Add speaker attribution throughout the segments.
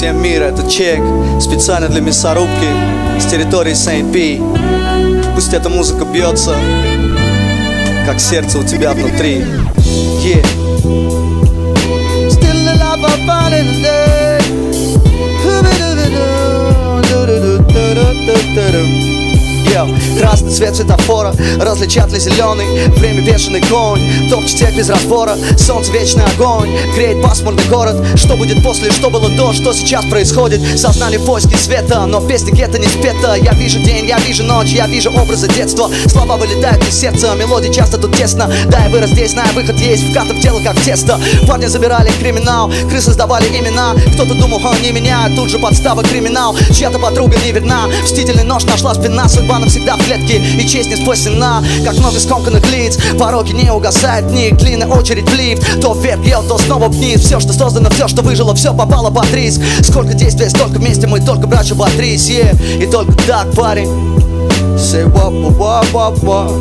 Speaker 1: Всем мира, это чек специально для мясорубки с территории Сейнт-Пи. Пусть эта музыка бьется, как сердце у тебя внутри. Yeah. Still alive, I'm finding the day. Красный цвет светофора, различат ли зеленый? Время бешеный конь, топчет всех без разбора. Солнце вечный огонь, греет пасмурный город. Что будет после, что было до, что сейчас происходит? Сознание в поиске света, но песня где-то не спета. Я вижу день, я вижу ночь, я вижу образы детства. Слова вылетают из сердца, мелодии часто тут тесно. Да, я вырос здесь, знаю, выход есть, вкатом в тело как в тесто. Парни забирали криминал, крысы сдавали имена. Кто-то думал, они меня, тут же подстава криминал. Чья-то подруга не видна, мстительный нож нашла спина. Судьба навсегда в клетке, и честь не спасена. Как много скомканных лиц, пороки не угасают в них. Длинная очередь в лифт, то вверх ел, то снова вниз. Все, что создано, все, что выжило, все попало под риск. Сколько действий, столько вместе, мы только братья Батрис, yeah. И только так, парень. Say what, what, what, what.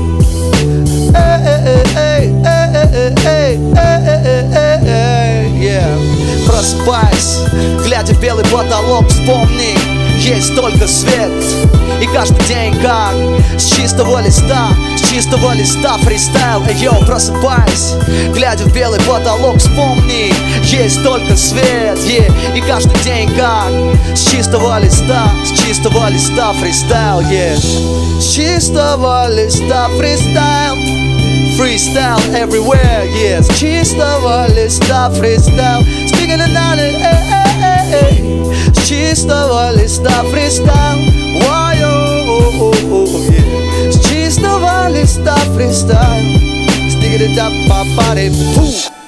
Speaker 1: Yeah. Просыпайся, глядя в белый потолок, вспомни, есть только свет. И каждый день как с чистого листа фристайл. Йоу, просыпайся, глядя в белый потолок, вспомни, есть только свет, yeah. И каждый день как с чистого листа фристайл, yeah. С чистого листа фристайл. Freestyle everywhere, yes. С чистого листа фристайл. Speaking about it, с чистого листа фристайл. Why, yeah. С чистого листа фристайл. Stick it up, pop,